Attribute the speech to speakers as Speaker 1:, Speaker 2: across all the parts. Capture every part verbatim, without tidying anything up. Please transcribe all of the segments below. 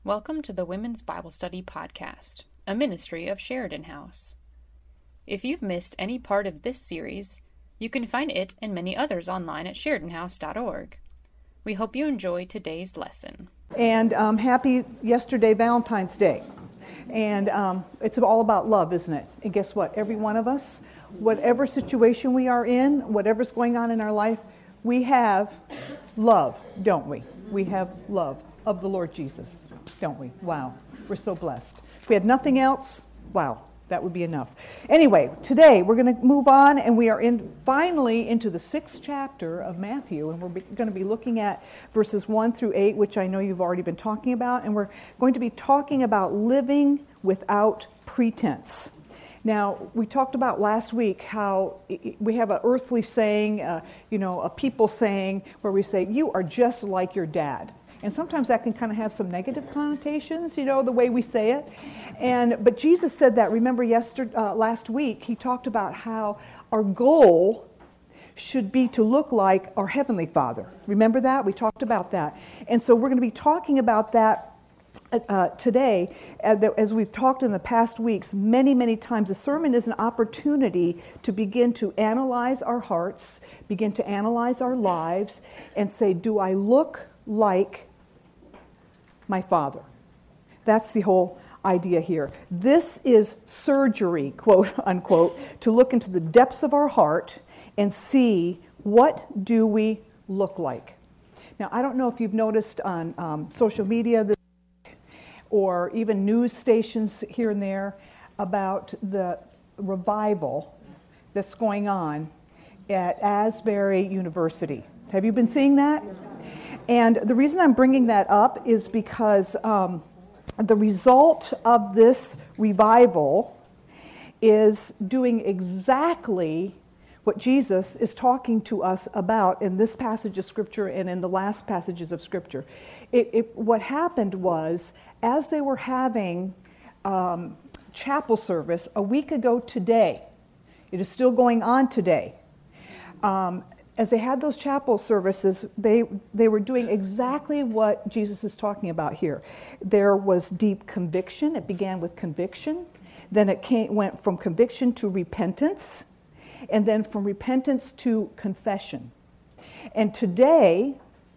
Speaker 1: Welcome to the Women's Bible Study Podcast, a ministry of Sheridan House. If you've missed any part of this series, you can find it and many others online at sheridan house dot org. We hope you enjoy today's lesson.
Speaker 2: And um, happy yesterday Valentine's Day. And um, it's all about love, isn't it? And guess what? Every one of us, whatever situation we are in, whatever's going on in our life, we have love, don't we? We have love of the Lord Jesus, don't we? Wow, we're so blessed. If we had nothing else, wow, that would be enough. Anyway, today we're going to move on, and we are in finally into the sixth chapter of Matthew, and we're be, going to be looking at verses one through eight, which I know you've already been talking about, and we're going to be talking about living without pretense. Now, we talked about last week how we have an earthly saying, uh, you know, a people saying, where we say, you are just like your dad. And sometimes that can kind of have some negative connotations, you know, the way we say it. And but Jesus said that. Remember, yesterday, uh, last week, he talked about how our goal should be to look like our Heavenly Father. Remember that? We talked about that. And so we're going to be talking about that uh, today. Uh, as we've talked in the past weeks, many, many times, a sermon is an opportunity to begin to analyze our hearts, begin to analyze our lives, and say, do I look like my Father? That's the whole idea here. This is surgery, quote unquote, to look into the depths of our heart and see, what do we look like? Now, I don't know if you've noticed on um, social media this week, or even news stations here and there, about the revival that's going on at Asbury University. Have you been seeing that? And the reason I'm bringing that up is because um, the result of this revival is doing exactly what Jesus is talking to us about in this passage of Scripture and in the last passages of Scripture. It, it, what happened was, as they were having um, chapel service a week ago today, it is still going on today, um, as they had those chapel services, they they were doing exactly what Jesus is talking about here. There was deep conviction. It began with conviction. Then it came, went from conviction to repentance, and then from repentance to confession. And today,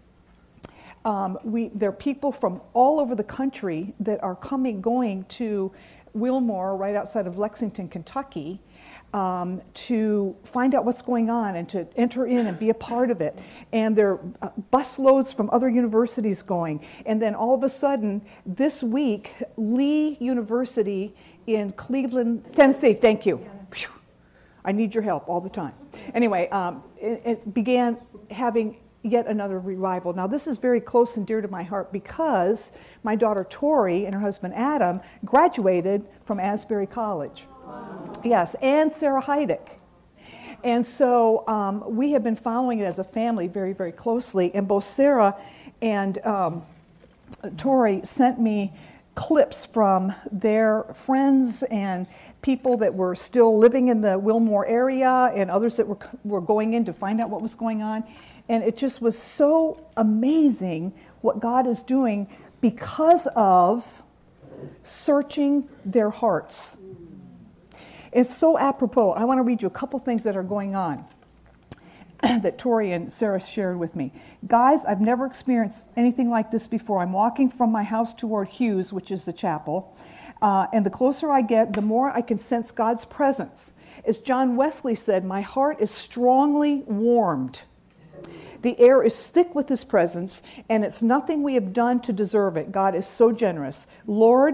Speaker 2: um, we there are people from all over the country that are coming, going to Wilmore, right outside of Lexington, Kentucky, Um, to find out what's going on and to enter in and be a part of it. And there are uh, bus loads from other universities going. And then all of a sudden, this week, Lee University in Cleveland, Tennessee, thank you. Phew. I need your help all the time. Anyway, um, it, it began having yet another revival. Now, this is very close and dear to my heart because my daughter Tori and her husband Adam graduated from Asbury College. Yes, and Sarah Heidick. And so um, we have been following it as a family very, very closely. And both Sarah and um, Tori sent me clips from their friends and people that were still living in the Wilmore area and others that were, were going in to find out what was going on. And it just was so amazing what God is doing because of searching their hearts. It's so apropos. I want to read you a couple things that are going on that Tori and Sarah shared with me. Guys, I've never experienced anything like this before. I'm walking from my house toward Hughes, which is the chapel, uh, and the closer I get, the more I can sense God's presence. As John Wesley said, my heart is strongly warmed. The air is thick with His presence, and it's nothing we have done to deserve it. God is so generous. Lord,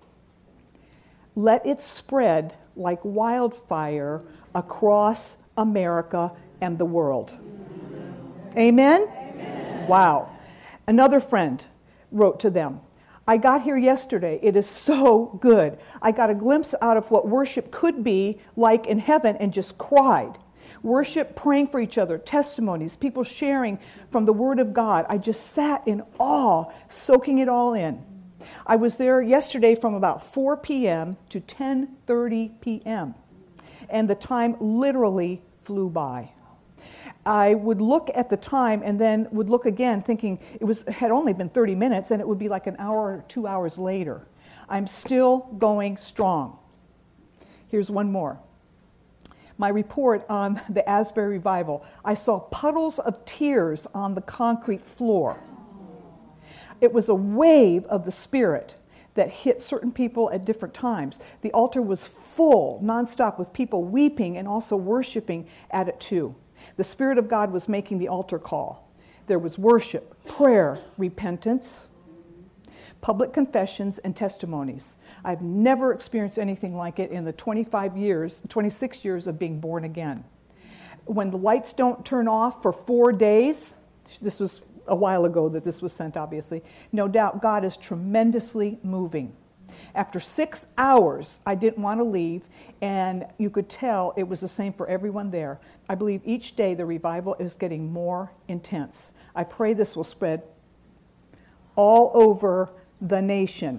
Speaker 2: let it spread like wildfire across America and the world. Amen? Amen? Wow. Another friend wrote to them, I got here yesterday. It is so good. I got a glimpse out of what worship could be like in heaven and just cried. Worship, praying for each other, testimonies, people sharing from the Word of God. I just sat in awe, soaking it all in. I was there yesterday from about four p.m. to ten thirty p.m. and the time literally flew by. I would look at the time and then would look again thinking it was had only been thirty minutes and it would be like an hour or two hours later. I'm still going strong. Here's one more. My report on the Asbury Revival. I saw puddles of tears on the concrete floor. It was a wave of the Spirit that hit certain people at different times. The altar was full, nonstop, with people weeping and also worshiping at it too. The Spirit of God was making the altar call. There was worship, prayer, repentance, public confessions, and testimonies. I've never experienced anything like it in the twenty-five years, twenty-six years of being born again. When the lights don't turn off for four days, this was a while ago that this was sent, obviously, no doubt God is tremendously moving. After six hours, I didn't want to leave, and you could tell it was the same for everyone there. I believe each day the revival is getting more intense. I pray this will spread all over the nation.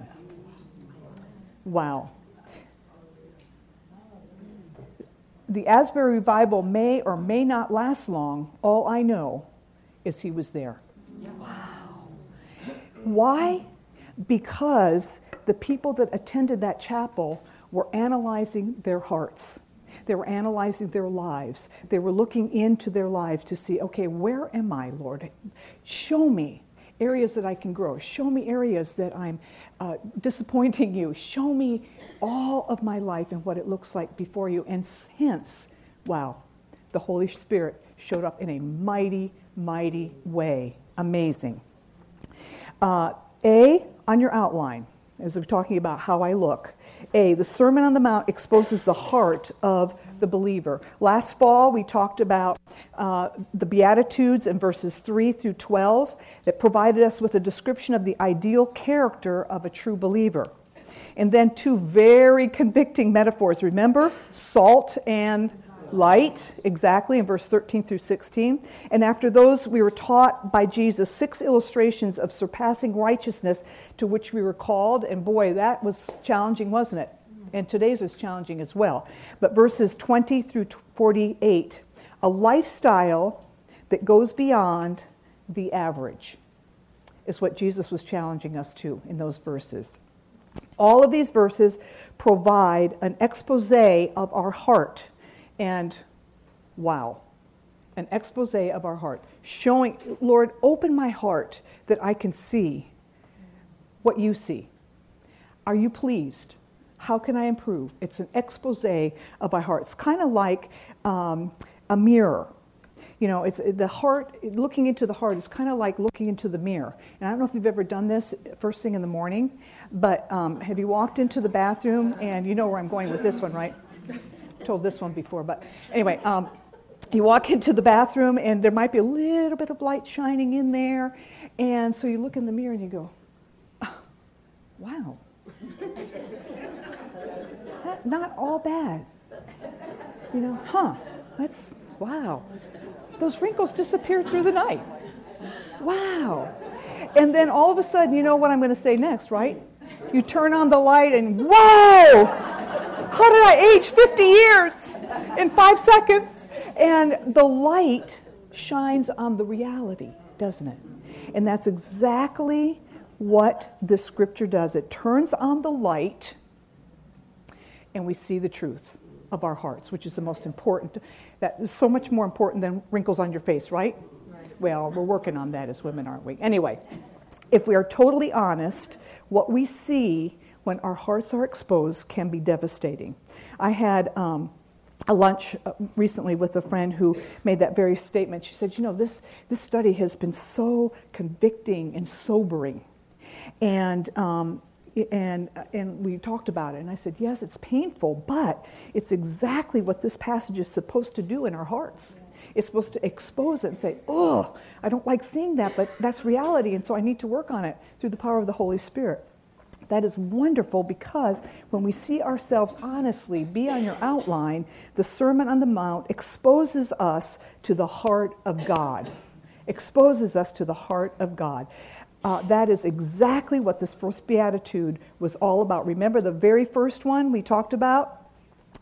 Speaker 2: Wow. The Asbury Revival may or may not last long. All I know is he was there. Wow. Why? Because the people that attended that chapel were analyzing their hearts. They were analyzing their lives. They were looking into their lives to see, okay, where am I, Lord? Show me areas that I can grow. Show me areas that I'm uh, disappointing you. Show me all of my life and what it looks like before you. And hence, wow, the Holy Spirit showed up in a mighty, mighty way. Amazing. Uh, A, on your outline, as we're talking about how I look. A, the Sermon on the Mount exposes the heart of the believer. Last fall, we talked about uh, the Beatitudes in verses three through twelve that provided us with a description of the ideal character of a true believer. And then two very convicting metaphors. Remember, salt and light, exactly, in verse thirteen through sixteen. And after those, we were taught by Jesus six illustrations of surpassing righteousness to which we were called. And boy, that was challenging, wasn't it? And today's is challenging as well. But verses twenty through forty-eight, a lifestyle that goes beyond the average is what Jesus was challenging us to in those verses. All of these verses provide an expose of our heart. And wow, an expose of our heart, showing, Lord, open my heart that I can see what you see. Are you pleased? How can I improve? It's an expose of our heart. It's kind of like um, a mirror. You know, it's the heart, looking into the heart is kind of like looking into the mirror. And I don't know if you've ever done this first thing in the morning, but um, have you walked into the bathroom, and you know where I'm going with this one, right? Told this one before, but anyway, um, you walk into the bathroom and there might be a little bit of light shining in there, and so you look in the mirror and you go, oh, wow, that, not all bad, you know, huh, that's, wow, those wrinkles disappeared through the night, wow, and then all of a sudden, you know what I'm going to say next, right? You turn on the light and whoa! How did I age fifty years in five seconds? And the light shines on the reality, doesn't it? And that's exactly what the scripture does. It turns on the light, and we see the truth of our hearts, which is the most important. That is so much more important than wrinkles on your face, right? Right. Well, we're working on that as women, aren't we? Anyway, if we are totally honest, what we see when our hearts are exposed can be devastating. I had um, a lunch recently with a friend who made that very statement. She said, you know, this, this study has been so convicting and sobering. And, um, and, and we talked about it. And I said, yes, it's painful, but it's exactly what this passage is supposed to do in our hearts. It's supposed to expose it and say, oh, I don't like seeing that, but that's reality, and so I need to work on it through the power of the Holy Spirit. That is wonderful, because when we see ourselves honestly, be on your outline, the Sermon on the Mount exposes us to the heart of God. Exposes us to the heart of God. Uh, that is exactly what this first beatitude was all about. Remember the very first one we talked about?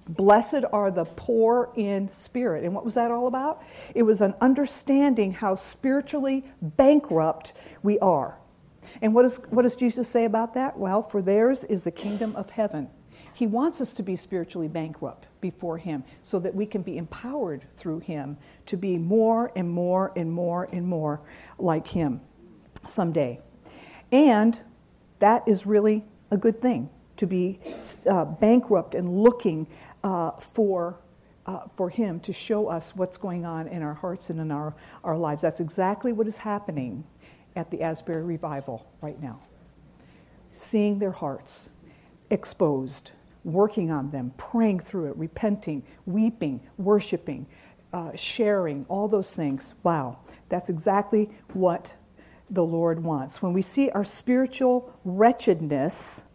Speaker 2: Blessed are the poor in spirit. And what was that all about? It was an understanding how spiritually bankrupt we are. And what, is, what does Jesus say about that? Well, for theirs is the kingdom of heaven. He wants us to be spiritually bankrupt before him so that we can be empowered through him to be more and more and more and more like him someday. And that is really a good thing, to be uh, bankrupt and looking uh, for uh, for him to show us what's going on in our hearts and in our, our lives. That's exactly what is happening at the Asbury Revival right now. Seeing their hearts exposed, working on them, praying through it, repenting, weeping, worshiping, uh, sharing, all those things. Wow, that's exactly what the Lord wants. When we see our spiritual wretchedness,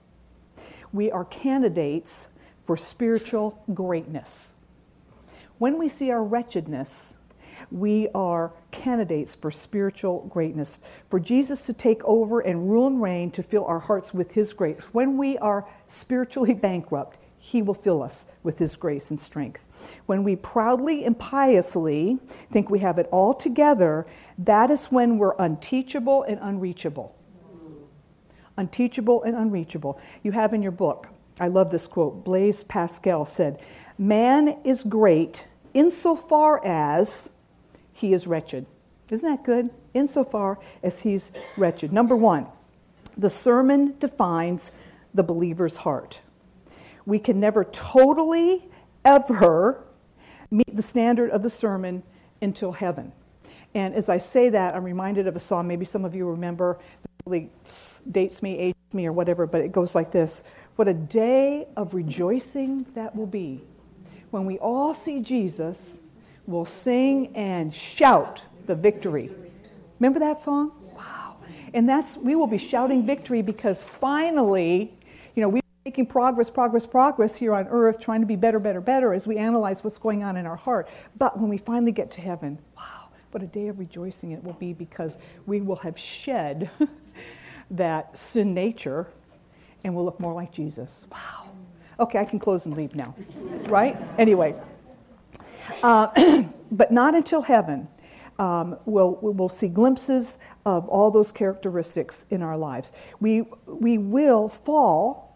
Speaker 2: we are candidates for spiritual greatness. When we see our wretchedness, we are candidates for spiritual greatness. For Jesus to take over and rule and reign, to fill our hearts with his grace. When we are spiritually bankrupt, he will fill us with his grace and strength. When we proudly and piously think we have it all together, that is when we're unteachable and unreachable. Unteachable and unreachable. You have in your book, I love this quote, Blaise Pascal said, "Man is great insofar as he is wretched." Isn't that good? Insofar as he's wretched. Number one, the sermon defines the believer's heart. We can never totally, ever meet the standard of the sermon until heaven. And as I say that, I'm reminded of a song, maybe some of you remember, that really dates me, ages me, or whatever, but it goes like this. What a day of rejoicing that will be. When we all see Jesus, we'll sing and shout the victory. Remember that song? Wow. And that's, we will be shouting victory because finally, you know, we're making progress, progress, progress here on earth, trying to be better, better, better as we analyze what's going on in our heart. But when we finally get to heaven, wow, what a day of rejoicing it will be because we will have shed that sin nature and we'll look more like Jesus. Wow. Okay, I can close and leave now, right? Anyway, uh, but not until heaven um, will we'll see glimpses of all those characteristics in our lives. We we will fall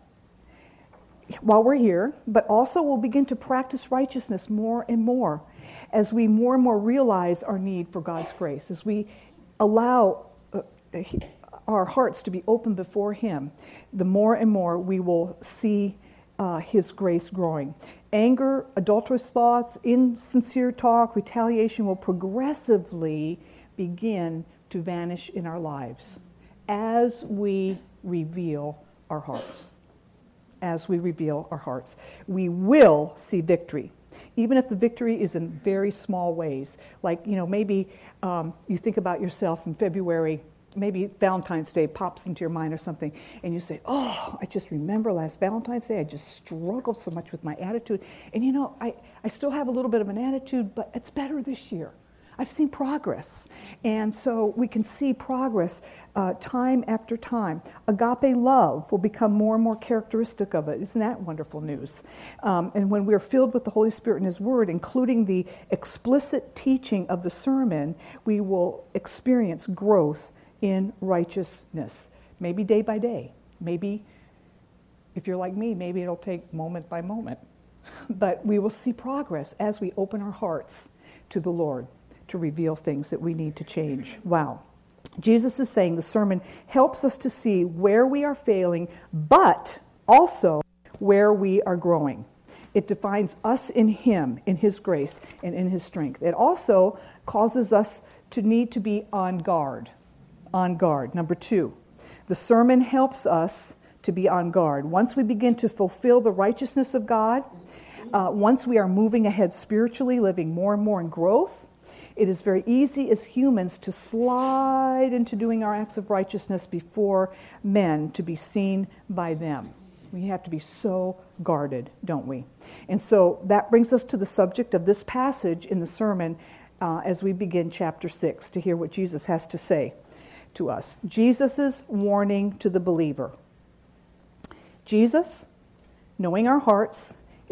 Speaker 2: while we're here, but also we'll begin to practice righteousness more and more as we more and more realize our need for God's grace, as we allow uh, our hearts to be open before him, the more and more we will see uh, his grace growing. Anger, adulterous thoughts, insincere talk, retaliation will progressively begin to vanish in our lives as we reveal our hearts. As we reveal our hearts. We will see victory, even if the victory is in very small ways. Like, you know, maybe um, you think about yourself in February, maybe Valentine's Day pops into your mind or something, and you say, oh, I just remember last Valentine's Day, I just struggled so much with my attitude. And you know, I, I still have a little bit of an attitude, but it's better this year. I've seen progress. And so we can see progress uh, time after time. Agape love will become more and more characteristic of it. Isn't that wonderful news? Um, and when we're filled with the Holy Spirit and his word, including the explicit teaching of the sermon, we will experience growth in righteousness, maybe day by day. Maybe, if you're like me, maybe it'll take moment by moment. But we will see progress as we open our hearts to the Lord to reveal things that we need to change. Wow. Jesus is saying the sermon helps us to see where we are failing, but also where we are growing. It defines us in him, in his grace, and in his strength. It also causes us to need to be on guard. On guard. Number two, the sermon helps us to be on guard. Once we begin to fulfill the righteousness of God, uh, once we are moving ahead spiritually, living more and more in growth, it is very easy as humans to slide into doing our acts of righteousness before men to be seen by them. We have to be so guarded, don't we? And so that brings us to the subject of this passage in the sermon uh, as we begin chapter six to hear what Jesus has to say to us. Jesus' warning to the believer. Jesus, knowing our hearts,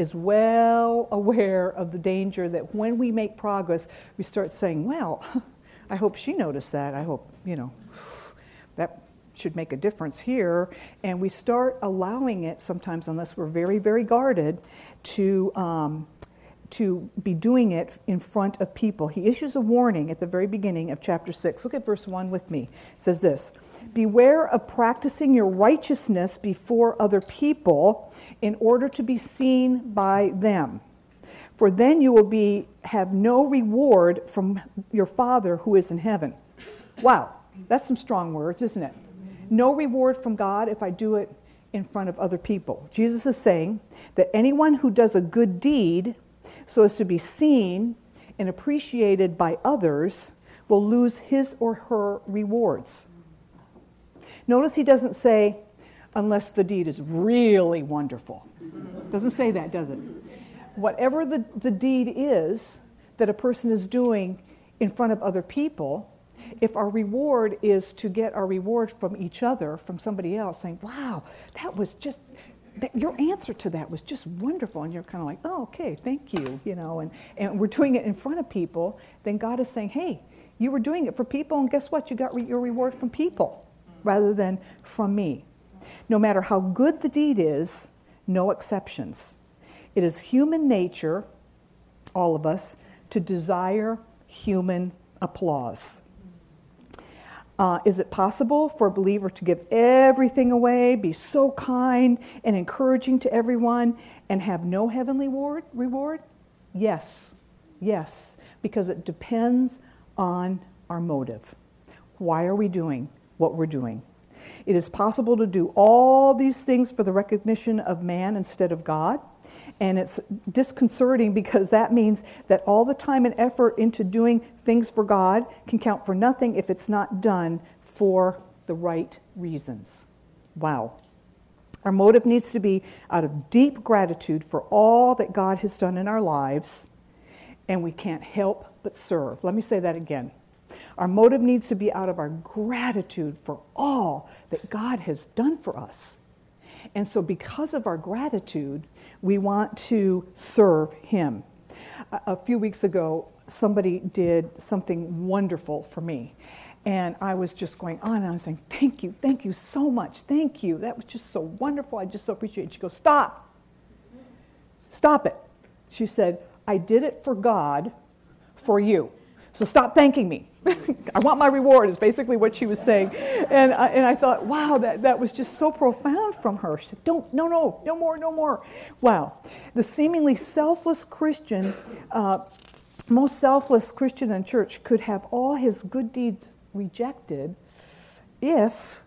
Speaker 2: is well aware of the danger that when we make progress, we start saying, well, I hope she noticed that. I hope, you know, that should make a difference here. And we start allowing it sometimes, unless we're very, very guarded, to um, to be doing it in front of people. He issues a warning at the very beginning of chapter six. Look at verse one with me. It says this, beware of practicing your righteousness before other people in order to be seen by them. For then you will be have no reward from your Father who is in heaven. Wow, that's some strong words, isn't it? No reward from God if I do it in front of other people. Jesus is saying that anyone who does a good deed so as to be seen and appreciated by others will lose his or her rewards. Notice he doesn't say, unless the deed is really wonderful. Doesn't say that, does it? Whatever the, the deed is that a person is doing in front of other people, if our reward is to get our reward from each other, from somebody else, saying, wow, that was just, that, your answer to that was just wonderful. And you're kind of like, oh, okay, thank you, you know, and, and we're doing it in front of people, then God is saying, hey, you were doing it for people, and guess what? You got re- your reward from people rather than from me. No matter how good the deed is, no exceptions. It is human nature, all of us, to desire human applause. Uh, is it possible for a believer to give everything away, be so kind and encouraging to everyone, and have no heavenly reward? reward? Yes, yes, because it depends on our motive. Why are we doing what we're doing? It is possible to do all these things for the recognition of man instead of God. And it's disconcerting because that means that all the time and effort into doing things for God can count for nothing if it's not done for the right reasons. Wow. Our motive needs to be out of deep gratitude for all that God has done in our lives, and we can't help but serve. Let me say that again. Our motive needs to be out of our gratitude for all that God has done for us. And so because of our gratitude, we want to serve Him. A, a few weeks ago, somebody did something wonderful for me. And I was just going on and I was saying, thank you, thank you so much, thank you. That was just so wonderful. I just so appreciate it. She goes, stop. Stop it. She said, I did it for God, for you. So stop thanking me. I want my reward is basically what she was saying. And I, and I thought, wow, that, that was just so profound from her. She said, don't, no, no, no more, no more. Wow. The seemingly selfless Christian, uh, most selfless Christian in church could have all his good deeds rejected if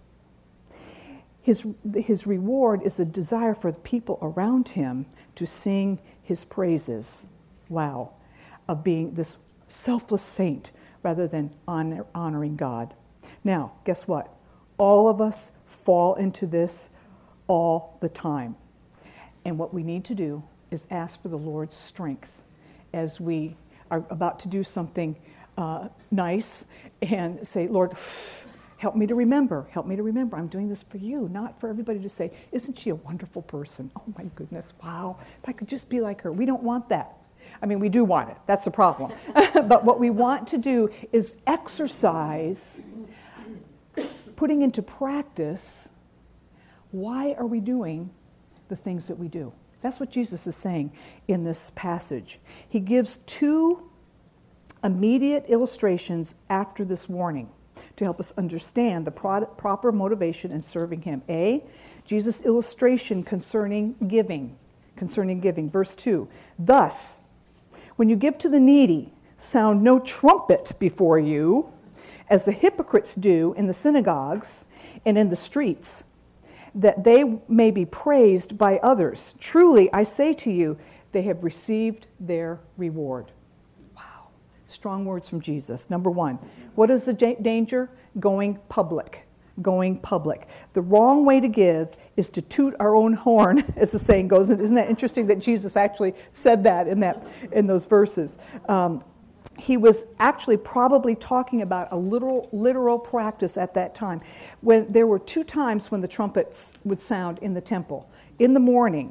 Speaker 2: his, his reward is a desire for the people around him to sing his praises. Wow. Of being this selfless saint rather than honor, honoring God. Now, guess what? All of us fall into this all the time. And what we need to do is ask for the Lord's strength as we are about to do something uh, nice and say, Lord, help me to remember. Help me to remember. I'm doing this for you, not for everybody to say, isn't she a wonderful person? Oh my goodness, wow. If I could just be like her. We don't want that. I mean, we do want it. That's the problem. But what we want to do is exercise, putting into practice, why are we doing the things that we do? That's what Jesus is saying in this passage. He gives two immediate illustrations after this warning to help us understand the pro- proper motivation in serving Him. A, Jesus' illustration concerning giving. Concerning giving. Verse two, thus, when you give to the needy, sound no trumpet before you, as the hypocrites do in the synagogues and in the streets, that they may be praised by others. Truly, I say to you, they have received their reward. Wow. Strong words from Jesus. Number one, what is the da- danger? Going public. Going public. The wrong way to give is to toot our own horn, as the saying goes. And isn't that interesting that Jesus actually said that in that in those verses? Um, he was actually probably talking about a literal literal practice at that time. When there were two times when the trumpets would sound in the temple. In the morning,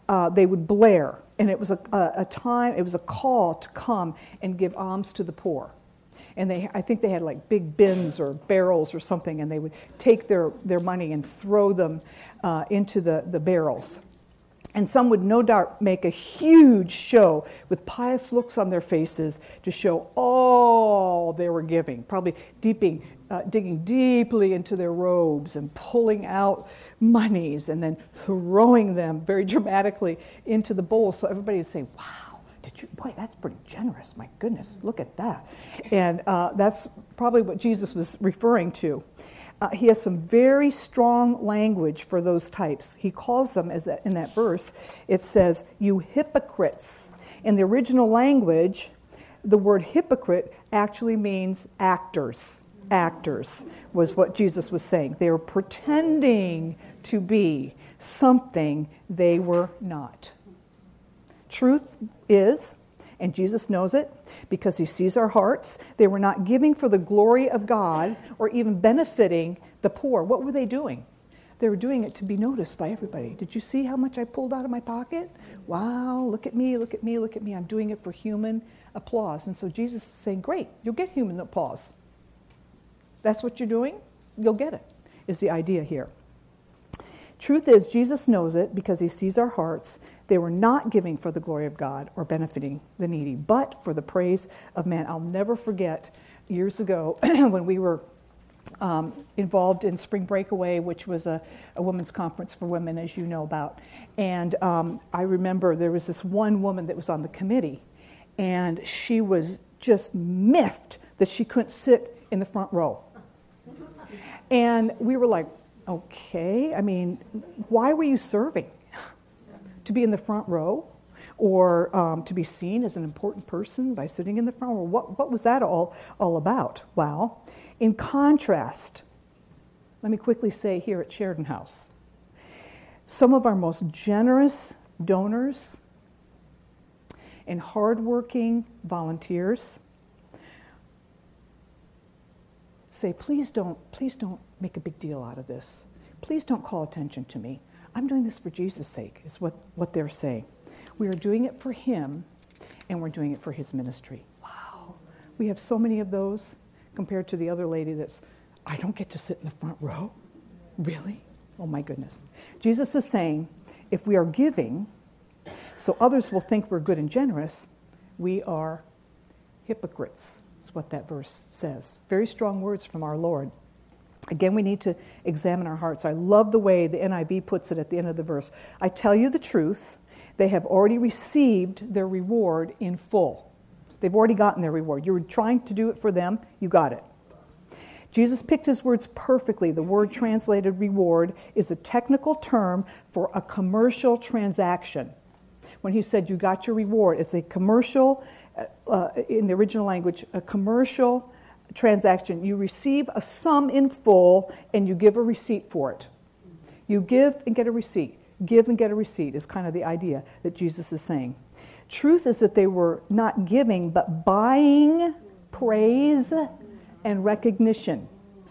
Speaker 2: uh, they would blare. And it was a, a, a time, it was a call to come and give alms to the poor. And they, I think they had like big bins or barrels or something, and they would take their, their money and throw them uh, into the, the barrels. And some would no doubt make a huge show with pious looks on their faces to show all they were giving, probably deeping, uh, digging deeply into their robes and pulling out monies and then throwing them very dramatically into the bowl. So everybody would say, wow, did you, boy, that's pretty generous. My goodness, look at that. And uh, that's probably what Jesus was referring to. Uh, he has some very strong language for those types. He calls them, as that, in that verse, it says, you hypocrites. In the original language, the word hypocrite actually means actors. Actors was what Jesus was saying. They were pretending to be something they were not. Truth is, and Jesus knows it, because he sees our hearts. They were not giving for the glory of God or even benefiting the poor. What were they doing? They were doing it to be noticed by everybody. Did you see how much I pulled out of my pocket? Wow, look at me, look at me, look at me. I'm doing it for human applause. And so Jesus is saying, great, you'll get human applause. That's what you're doing? You'll get it, is the idea here. Truth is, Jesus knows it because he sees our hearts. They were not giving for the glory of God or benefiting the needy, but for the praise of man. I'll never forget years ago when we were um, involved in Spring Breakaway, which was a, a women's conference for women, as you know about. And um, I remember there was this one woman that was on the committee, and she was just miffed that she couldn't sit in the front row. And we were like, okay, I mean, why were you serving? To be in the front row, or um, to be seen as an important person by sitting in the front row? What, what was that all, all about? Well, in contrast, let me quickly say here at Sheridan House, some of our most generous donors and hardworking volunteers say, please don't, please don't make a big deal out of this. Please don't call attention to me. I'm doing this for Jesus' sake, is what, what they're saying. We are doing it for him, and we're doing it for his ministry. Wow. We have so many of those compared to the other lady that's, I don't get to sit in the front row? Really? Oh my goodness. Jesus is saying, if we are giving, so others will think we're good and generous, we are hypocrites, is what that verse says. Very strong words from our Lord. Again, we need to examine our hearts. I love the way the N I V puts it at the end of the verse. I tell you the truth, they have already received their reward in full. They've already gotten their reward. You were trying to do it for them, you got it. Jesus picked his words perfectly. The word translated reward is a technical term for a commercial transaction. When he said you got your reward, it's a commercial, uh, in the original language, a commercial transaction. You receive a sum in full and you give a receipt for it. You give and get a receipt. Give and get a receipt is kind of the idea that Jesus is saying. Truth is that they were not giving but buying praise and recognition.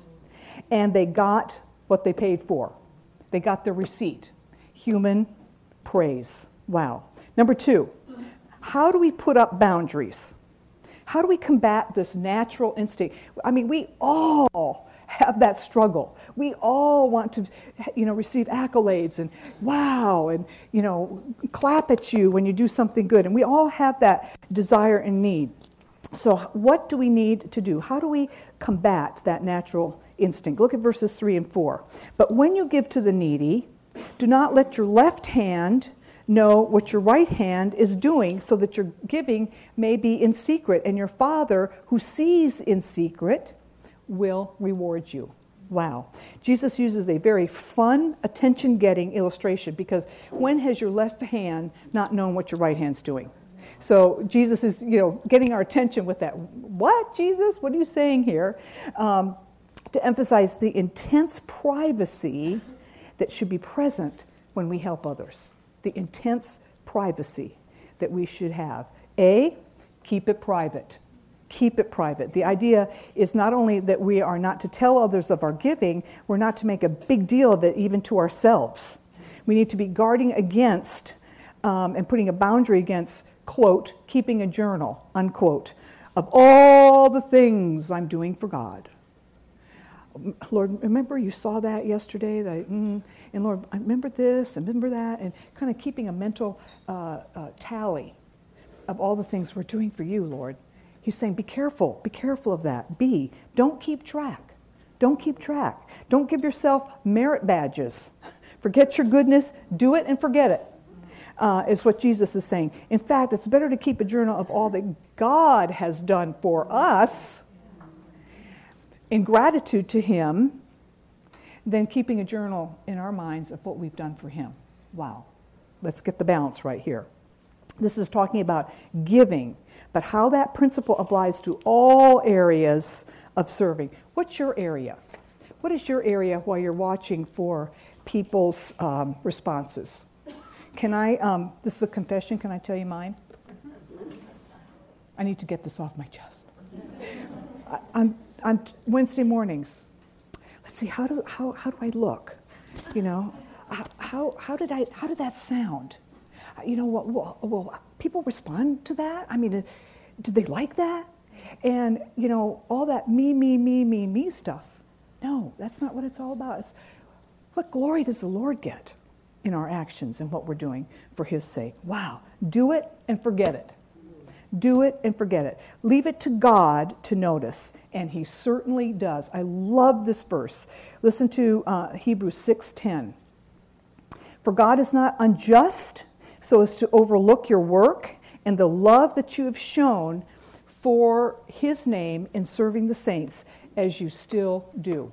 Speaker 2: And they got what they paid for. They got their receipt. Human praise. Wow. Number two, how do we put up boundaries? How do we combat this natural instinct? I mean, we all have that struggle. We all want to, you know, receive accolades and wow, and, you know, clap at you when you do something good. And we all have that desire and need. So what do we need to do? How do we combat that natural instinct? Look at verses three and four. But when you give to the needy, do not let your left hand know what your right hand is doing, so that your giving may be in secret, and your Father who sees in secret will reward you. Wow. Jesus uses a very fun, attention-getting illustration, because when has your left hand not known what your right hand's doing? So Jesus is, you know, getting our attention with that. What, Jesus? What are you saying here? Um, to emphasize the intense privacy that should be present when we help others. The intense privacy that we should have. A, keep it private. Keep it private. The idea is not only that we are not to tell others of our giving, we're not to make a big deal of it even to ourselves. We need to be guarding against um, and putting a boundary against, quote, keeping a journal, unquote, of all the things I'm doing for God. Lord, remember you saw that yesterday, that, mm, and Lord, I remember this, and remember that, and kind of keeping a mental uh, uh, tally of all the things we're doing for you, Lord. He's saying, be careful, be careful of that. B, don't keep track. Don't keep track. Don't give yourself merit badges. Forget your goodness, do it and forget it, uh, is what Jesus is saying. In fact, it's better to keep a journal of all that God has done for us in gratitude to Him than keeping a journal in our minds of what we've done for Him. Wow. Let's get the balance right here. This is talking about giving, but how that principle applies to all areas of serving. What's your area? What is your area while you're watching for people's um, responses? Can I, um, this is a confession, can I tell you mine? I need to get this off my chest. I, on, on Wednesday mornings, let's see, how do, how, how do I look? You know, how, how, did I, how did that sound? You know, well, well, people respond to that? I mean, did they like that? And, you know, all that me, me, me, me, me stuff. No, that's not what it's all about. It's what glory does the Lord get in our actions and what we're doing for His sake. Wow. Do it and forget it. Do it and forget it. Leave it to God to notice, and He certainly does. I love this verse. Listen to uh, Hebrews six ten. For God is not unjust so as to overlook your work and the love that you have shown for His name in serving the saints, as you still do.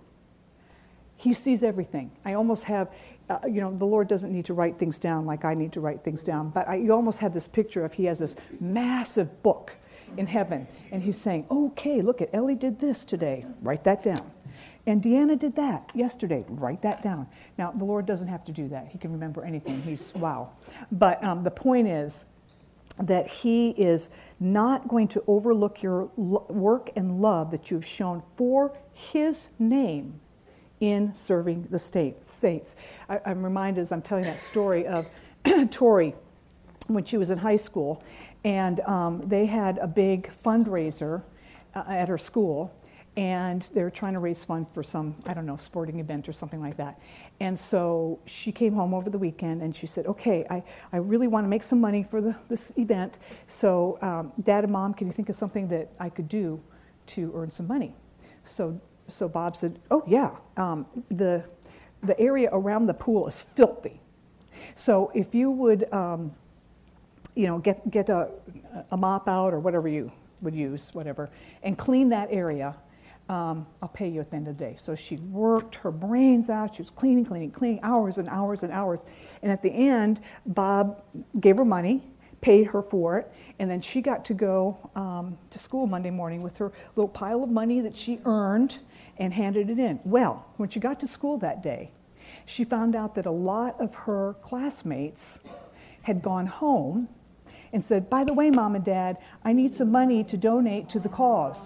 Speaker 2: He sees everything. I almost have, uh, you know, the Lord doesn't need to write things down like I need to write things down, but I, you almost have this picture of He has this massive book in heaven, and He's saying, okay, look at Ellie did this today. Write that down. And Deanna did that yesterday. Write that down. Now, the Lord doesn't have to do that. He can remember anything. He's, wow. But um, the point is that He is not going to overlook your lo- work and love that you've shown for His name in serving the state, saints. I, I'm reminded as I'm telling that story of Tori when she was in high school, and um, they had a big fundraiser uh, at her school, and they were trying to raise funds for some, I don't know, sporting event or something like that. And so she came home over the weekend and she said, okay, I, I really want to make some money for the, this event. So um, Dad and Mom, can you think of something that I could do to earn some money? So so Bob said, oh yeah, um, the, the area around the pool is filthy. So if you would, um, you know, get, get a, a mop out or whatever you would use, whatever, and clean that area, Um, I'll pay you at the end of the day. So she worked her brains out. She was cleaning, cleaning, cleaning, hours and hours and hours. And at the end, Bob gave her money, paid her for it, and then she got to go um, to school Monday morning with her little pile of money that she earned and handed it in. Well, when she got to school that day, she found out that a lot of her classmates had gone home and said, by the way, Mom and Dad, I need some money to donate to the cause.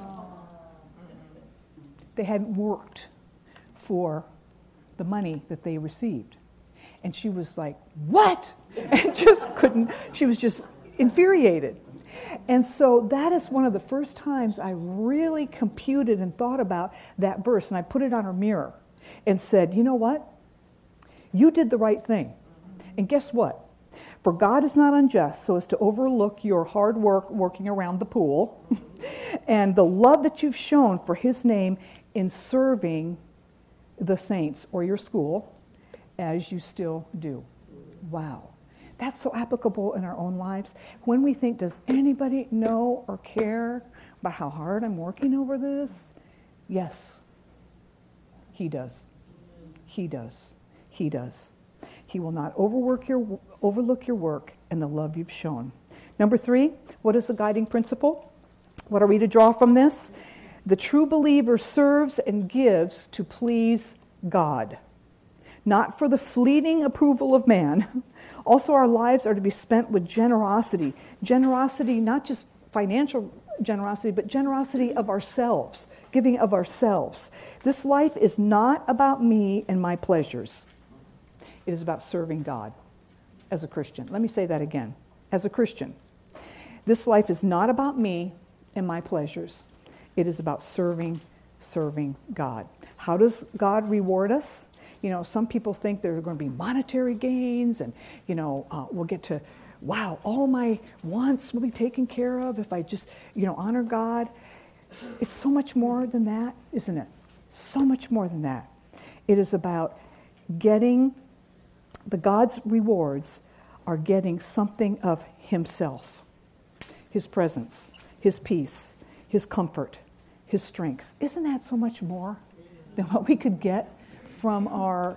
Speaker 2: They hadn't worked for the money that they received. And she was like, what? And just couldn't, she was just infuriated. And so that is one of the first times I really computed and thought about that verse. And I put it on her mirror and said, you know what? You did the right thing. And guess what? For God is not unjust so as to overlook your hard work working around the pool and the love that you've shown for His name in serving the saints or your school as you still do. Wow. That's so applicable in our own lives. When we think, does anybody know or care about how hard I'm working over this? Yes, He does. He does. He does. He will not overwork your, overlook your work and the love you've shown. Number three, what is the guiding principle? What are we to draw from this? The true believer serves and gives to please God, not for the fleeting approval of man. Also, our lives are to be spent with generosity. Generosity, not just financial generosity, but generosity of ourselves, giving of ourselves. This life is not about me and my pleasures. It is about serving God. as a Christian. Let me say that again. As a Christian, this life is not about me and my pleasures. It is about serving, serving God. How does God reward us? You know, some people think there are going to be monetary gains and, you know, uh, we'll get to, wow, all my wants will be taken care of if I just, you know, honor God. It's so much more than that, isn't it? So much more than that. It is about getting, the God's rewards are getting something of himself, his presence, his peace, his comfort, his strength. Isn't that so much more than what we could get from our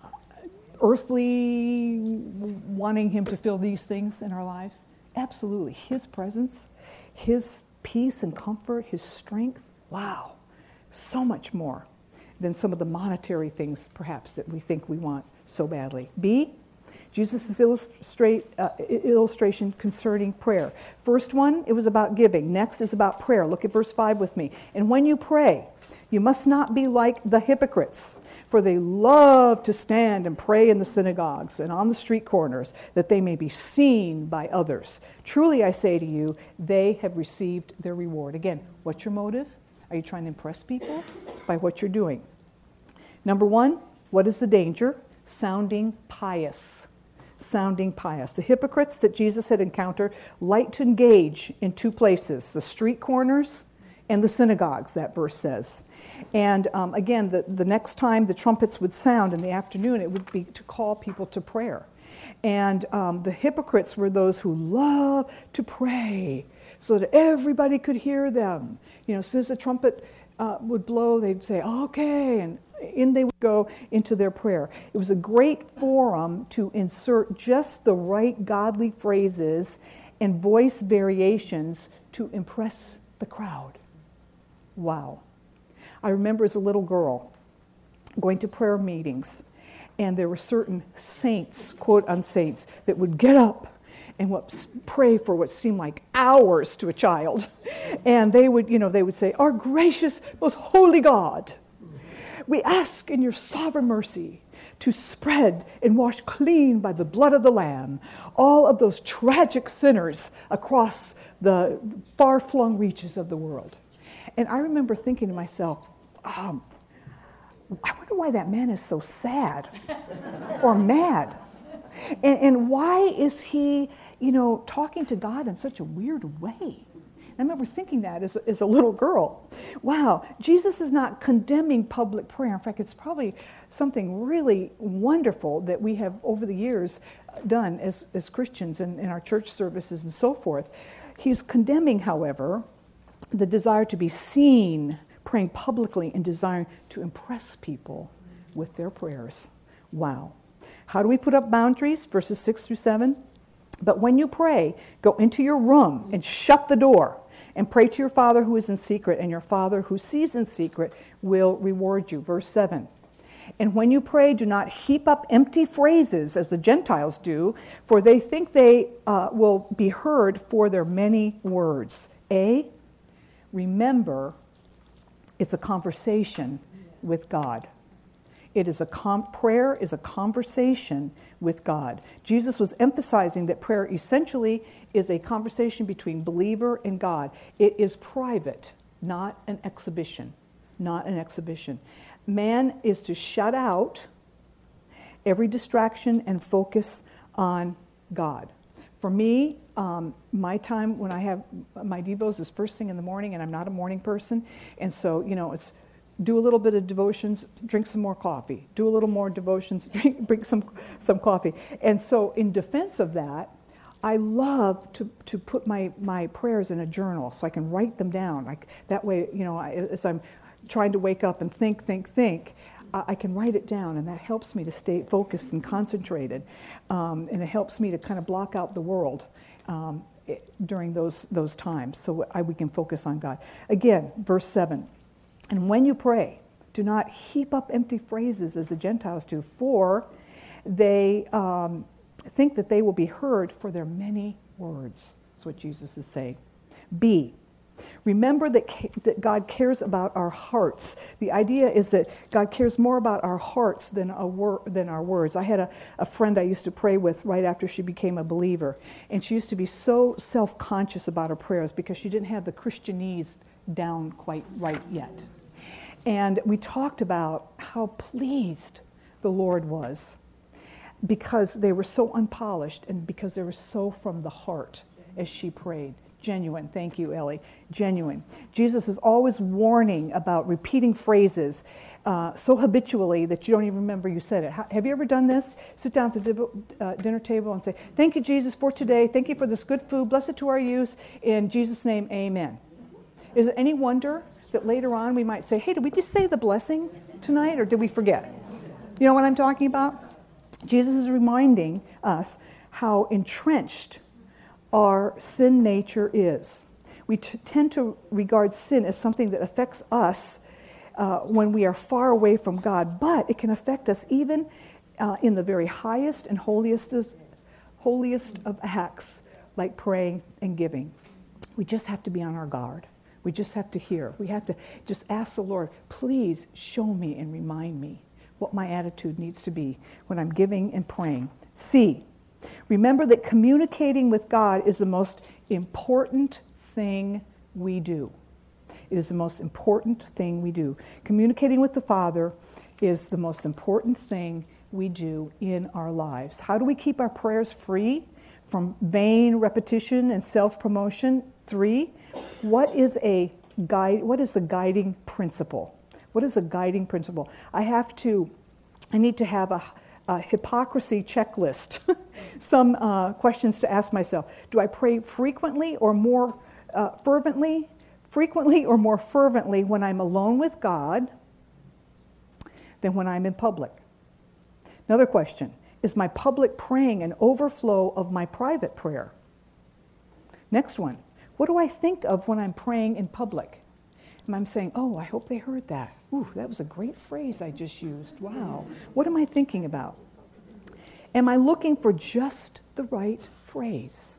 Speaker 2: earthly wanting him to fill these things in our lives? Absolutely. His presence, his peace and comfort, his strength. Wow. So much more than some of the monetary things perhaps that we think we want so badly. B, Jesus' illustrate, uh, illustration concerning prayer. First one, it was about giving. Next is about prayer. Look at verse five with me. And when you pray, you must not be like the hypocrites, for they love to stand and pray in the synagogues and on the street corners, that they may be seen by others. Truly I say to you, they have received their reward. Again, what's your motive? Are you trying to impress people? By what you're doing. Number one, what is the danger? Sounding pious. Sounding pious. The hypocrites that Jesus had encountered liked to engage in two places, the street corners and the synagogues, that verse says. And um, again, the, the next time the trumpets would sound in the afternoon, it would be to call people to prayer. And um, the hypocrites were those who love to pray so that everybody could hear them. You know, as soon as the trumpet uh, would blow, they'd say, okay, and in they would go into their prayer. It was a great forum to insert just the right godly phrases and voice variations to impress the crowd. Wow. I remember as a little girl going to prayer meetings, and there were certain saints, quote unsaints, that would get up and what pray for what seemed like hours to a child. And they would, you know, they would say, "Our gracious, most holy God, we ask in your sovereign mercy to spread and wash clean by the blood of the Lamb all of those tragic sinners across the far-flung reaches of the world." And I remember thinking to myself, um, I wonder why that man is so sad or mad. And, and why is he, you know, talking to God in such a weird way? I remember thinking that as a, as a little girl. Wow, Jesus is not condemning public prayer. In fact, it's probably something really wonderful that we have over the years done as, as Christians in, in our church services and so forth. He's condemning, however, the desire to be seen, praying publicly, and desiring to impress people with their prayers. Wow. How do we put up boundaries? Verses six through seven. But when you pray, go into your room and shut the door and pray to your Father who is in secret, and your Father who sees in secret will reward you. Verse seven. And when you pray, do not heap up empty phrases as the Gentiles do, for they think they uh, will be heard for their many words. A, remember, it's a conversation with God. It is a com- prayer is a conversation with God. Jesus was emphasizing that prayer essentially is a conversation between believer and God. It is private, not an exhibition. Not an exhibition. Man is to shut out every distraction and focus on God. For me, um, my time when I have my devos is first thing in the morning, and I'm not a morning person, and so, you know, it's do a little bit of devotions, drink some more coffee. Do a little more devotions, drink, drink some some coffee. And so in defense of that, I love to, to put my, my prayers in a journal so I can write them down. Like that way, you know, I, as I'm trying to wake up and think, think, think, I, I can write it down, and that helps me to stay focused and concentrated. Um, and it helps me to kind of block out the world um, it, during those, those times so I, we can focus on God. Again, verse seven. And when you pray, do not heap up empty phrases as the Gentiles do, for they um, think that they will be heard for their many words. That's what Jesus is saying. B, Remember that, ca- that God cares about our hearts. The idea is that God cares more about our hearts than our, wor- than our words. I had a, a friend I used to pray with right after she became a believer, and she used to be so self-conscious about her prayers because she didn't have the Christianese down quite right yet. And we talked about how pleased the Lord was because they were so unpolished and because they were so from the heart as she prayed. Genuine. Thank you, Ellie. Genuine. Jesus is always warning about repeating phrases uh, so habitually that you don't even remember you said it. How, have you ever done this? Sit down at the dib- uh, dinner table and say, thank you, Jesus, for today. Thank you for this good food. Blessed to our use. In Jesus' name, amen. Is it any wonder that later on we might say, hey, did we just say the blessing tonight or did we forget? You know what I'm talking about? Jesus is reminding us how entrenched our sin nature is. We t- tend to regard sin as something that affects us uh, when we are far away from God, but it can affect us even uh, in the very highest and holiest, holiest of acts, like praying and giving. We just have to be on our guard. We just have to hear. We have to just ask the Lord, please show me and remind me what my attitude needs to be when I'm giving and praying. C, remember that communicating with God is the most important thing we do. It is the most important thing we do. Communicating with the Father is the most important thing we do in our lives. How do we keep our prayers free from vain repetition and self-promotion? Three, what is a guide? What is the guiding principle? What is the guiding principle? I have to, I need to have a A hypocrisy checklist, some uh, questions to ask myself. Do I pray frequently or more uh, fervently? Frequently or more fervently when I'm alone with God than when I'm in public? Another question, is my public praying an overflow of my private prayer? Next one, what do I think of when I'm praying in public? And I'm saying, oh, I hope they heard that. Ooh, that was a great phrase I just used. Wow. What am I thinking about? Am I looking for just the right phrase?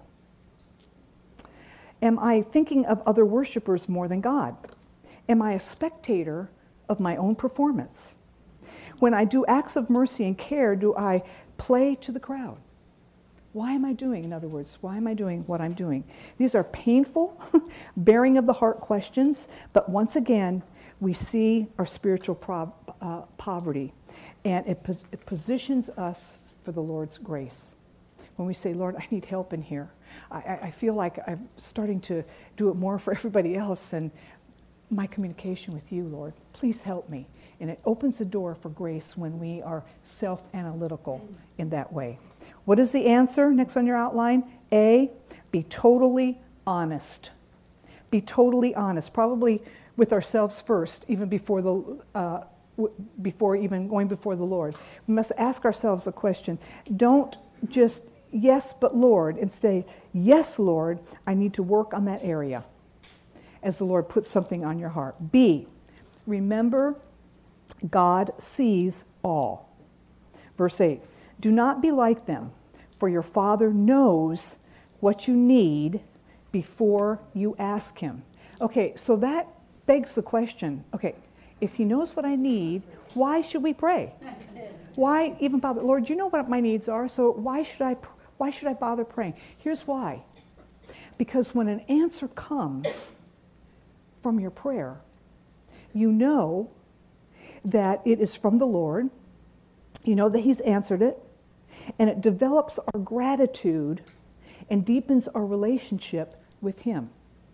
Speaker 2: Am I thinking of other worshipers more than God? Am I a spectator of my own performance? When I do acts of mercy and care, do I play to the crowd? Why am I doing, in other words, why am I doing what I'm doing? These are painful, bearing of the heart questions, but once again, we see our spiritual pro- uh, poverty, and it, pos- it positions us for the Lord's grace. When we say, Lord, I need help in here. I, I, I feel like I'm starting to do it more for everybody else than my communication with you, Lord. Please help me. And it opens the door for grace when we are self-analytical in that way. What is the answer next on your outline? A, be totally honest. Be totally honest, probably with ourselves first, even before the uh, w- before even going before the Lord. We must ask ourselves a question. Don't just yes, but Lord, and say, yes, Lord, I need to work on that area as the Lord puts something on your heart. B, remember God sees all. Verse eight, do not be like them, for your Father knows what you need before you ask him. Okay, so that begs the question, okay, if he knows what I need, why should we pray? Why even bother? Lord, you know what my needs are, so why should I why should I bother praying? Here's why. Because when an answer comes from your prayer, you know that it is from the Lord. You know that he's answered it, and it develops our gratitude and deepens our relationship with him.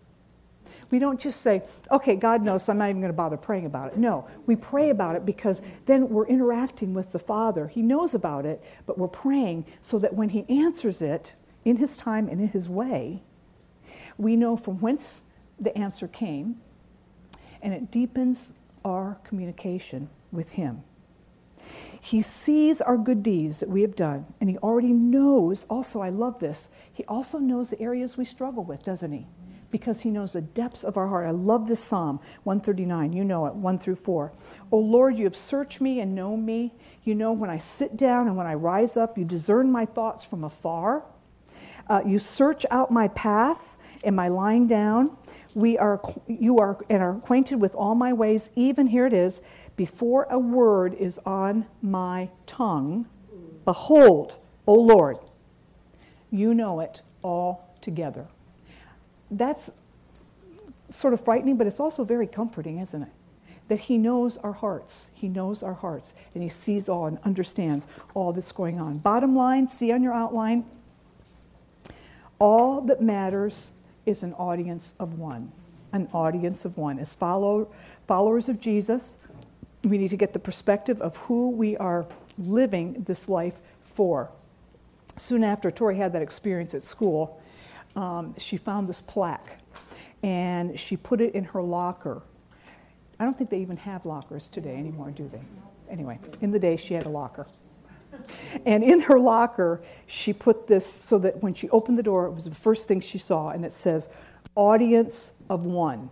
Speaker 2: We don't just say, okay, God knows, so I'm not even going to bother praying about it. No, we pray about it because then we're interacting with the Father. He knows about it, but we're praying so that when he answers it in his time and in his way, we know from whence the answer came, and it deepens our communication with him. He sees our good deeds that we have done, and he already knows, also I love this, he also knows the areas we struggle with, doesn't he? Because he knows the depths of our heart. I love this Psalm, one thirty-nine, you know it, one through four. O Lord, you have searched me and known me. You know when I sit down and when I rise up, you discern my thoughts from afar. Uh, you search out my path and my lying down. We are, you are, and are acquainted with all my ways, even, here it is, before a word is on my tongue, behold, O Lord, you know it all together. That's sort of frightening, but it's also very comforting, isn't it? That he knows our hearts. He knows our hearts, and he sees all and understands all that's going on. Bottom line, see on your outline, all that matters is an audience of one. An audience of one. As follow, followers of Jesus, we need to get the perspective of who we are living this life for. Soon after Tori had that experience at school, um, she found this plaque, and she put it in her locker. I don't think they even have lockers today anymore, do they? Anyway, in the day she had a locker. And in her locker, she put this so that when she opened the door, it was the first thing she saw, and it says, audience of one.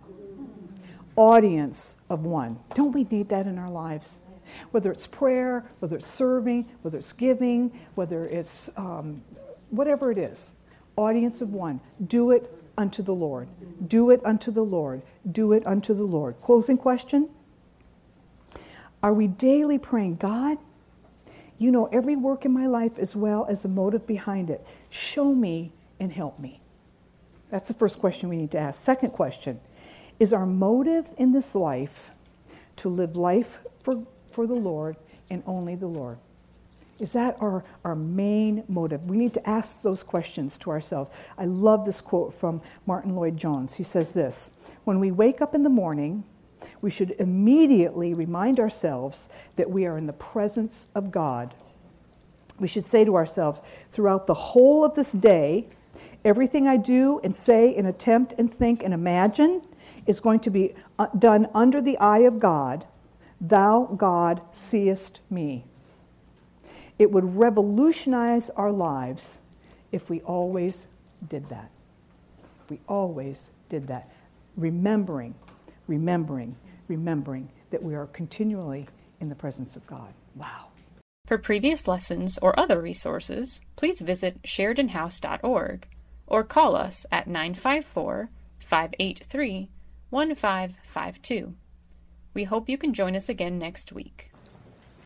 Speaker 2: Audience of one. Don't we need that in our lives? Whether it's prayer, whether it's serving, whether it's giving, whether it's um, whatever it is. Audience of one. Do it unto the Lord. Do it unto the Lord. Do it unto the Lord. Closing question. Are we daily praying, God, you know every work in my life as well as the motive behind it. Show me and help me. That's the first question we need to ask. Second question, is our motive in this life to live life for, for the Lord and only the Lord? Is that our, our main motive? We need to ask those questions to ourselves. I love this quote from Martin Lloyd-Jones. He says this, when we wake up in the morning, we should immediately remind ourselves that we are in the presence of God. We should say to ourselves, throughout the whole of this day, everything I do and say and attempt and think and imagine is going to be done under the eye of God. Thou, God, seest me. It would revolutionize our lives if we always did that. If we always did that. Remembering, remembering, remembering that we are continually in the presence of God. Wow.
Speaker 1: For previous lessons or other resources, please visit Sheridan House dot org or call us at nine five four, five eight three, one five five two. We hope you can join us again next week.